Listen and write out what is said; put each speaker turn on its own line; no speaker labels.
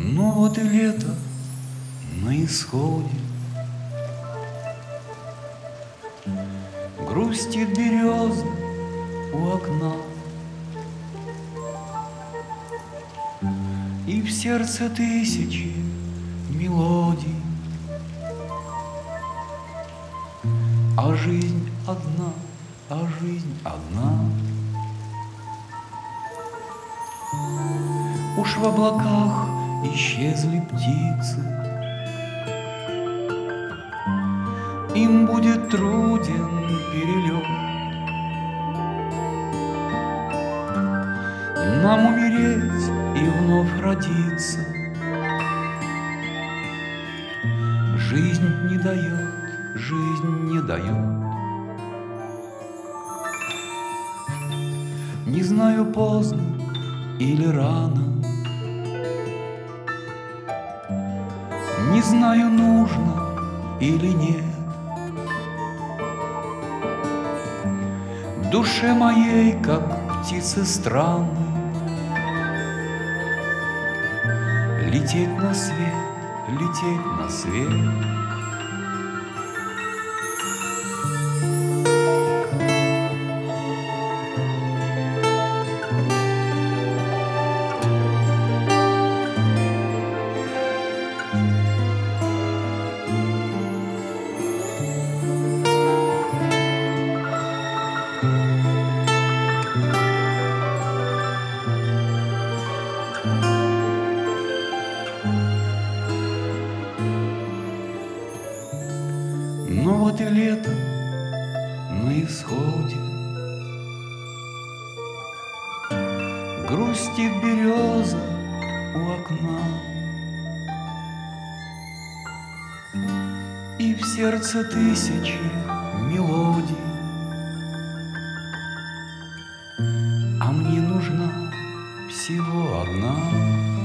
Ну вот и лето на исходе, грустит береза у окна, и в сердце тысячи мелодий, а жизнь одна, а жизнь одна. Уж в облаках исчезли птицы, им будет труден перелет. Нам умереть и вновь родиться жизнь не дает, жизнь не дает. Не знаю, поздно или рано, не знаю, нужно или нет. В душе моей, как птицы странной, лететь на свет, лететь на свет. Ну вот и лето на исходе, грустит береза у окна, и в сердце тысячи мелодий, а мне нужна всего одна.